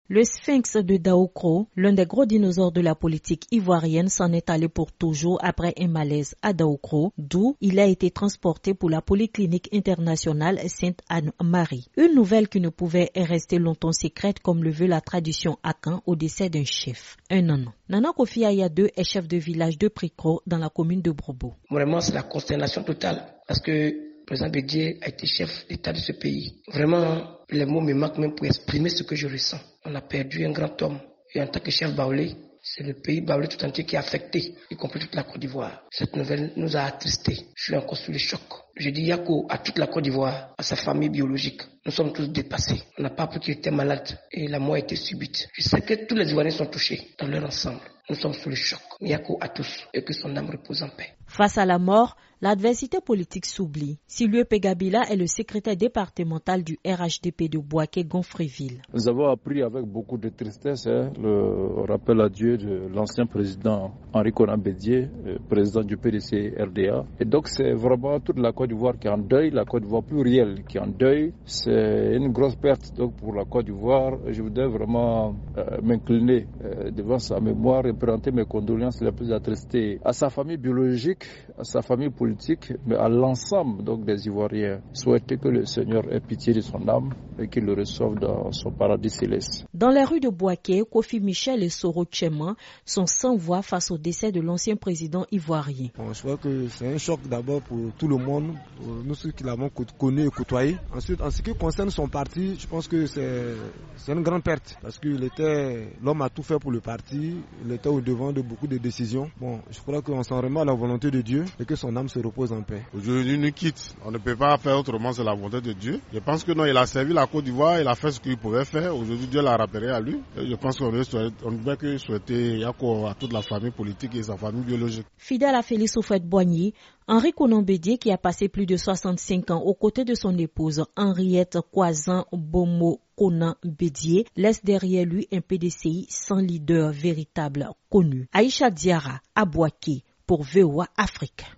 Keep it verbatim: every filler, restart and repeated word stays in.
Le sphinx de Daoukro, l'un des gros dinosaures de la politique ivoirienne, s'en est allé pour toujours après un malaise à Daoukro, d'où il a été transporté pour la Polyclinique internationale Sainte-Anne-Marie. Une nouvelle qui ne pouvait rester longtemps secrète comme le veut la tradition akan au décès d'un chef, un nanan. Nana Kofi Ayadeu est chef de village de Pricro dans la commune de Brobo. Vraiment, c'est la consternation totale parce que le président Bédié a été chef d'État de ce pays. Vraiment, les mots me manquent même pour exprimer ce que je ressens. On a perdu un grand homme. Et en tant que chef baoulé, c'est le pays baoulé tout entier qui est affecté, y compris toute la Côte d'Ivoire. Cette nouvelle nous a attristés. Je suis encore sous le choc. Je dis Yako à toute la Côte d'Ivoire, à sa famille biologique. Nous sommes tous dépassés. On n'a pas appris qu'il était malade et la mort a été subite. Je sais que tous les Ivoiriens sont touchés dans leur ensemble. Nous sommes sous le choc. Yako à tous et que son âme repose en paix. Face à la mort, l'adversité politique s'oublie. Silvio Pegabila est le secrétaire départemental du R H D P de Bouaké-Gonfreville. Nous avons appris avec beaucoup de tristesse hein, le rappel à Dieu de l'ancien président Henri Konan Bédié, président du P D C R D A. Et donc c'est vraiment toute la Côte d'Ivoire qui est en deuil, la Côte d'Ivoire plurielle qui est en deuil. C'est une grosse perte donc, pour la Côte d'Ivoire. Je voudrais vraiment euh, m'incliner euh, devant sa mémoire et présenter mes condoléances les plus attristées à sa famille biologique, à sa famille politique, mais à l'ensemble donc des Ivoiriens. Souhaiter que le Seigneur ait pitié de son âme et qu'il le reçoive dans son paradis céleste. Dans les rues de Bouaké, Kofi Michel et Soro Tchema sont sans voix face au décès de l'ancien président ivoirien. Bon, je crois que c'est un choc d'abord pour tout le monde, pour nous ceux qui l'avons connu et côtoyé. Ensuite, en ce qui concerne son parti, je pense que c'est, c'est une grande perte parce qu'il était, l'homme a tout fait pour le parti, il était au devant de beaucoup de décisions. Bon, je crois qu'on s'en remet à la volonté de Dieu et que son âme se repose en paix. Aujourd'hui, il nous quitte. On ne peut pas faire autrement, c'est la volonté de Dieu. Je pense que non, il a servi la Côte d'Ivoire, il a fait ce qu'il pouvait faire. Aujourd'hui, Dieu l'a rappelé à lui. Et je pense qu'on ne peut que souhaiter Yako à toute la famille politique et sa famille biologique. Fidèle à Félix Houphouët-Boigny, Henri Konan Bédié, qui a passé plus de soixante-cinq ans aux côtés de son épouse Henriette Kwazan Bomo Konan Bédié, laisse derrière lui un P D C I sans leader véritable connu. Aïcha Diarra, à Bouaké, pour V O A Afrique.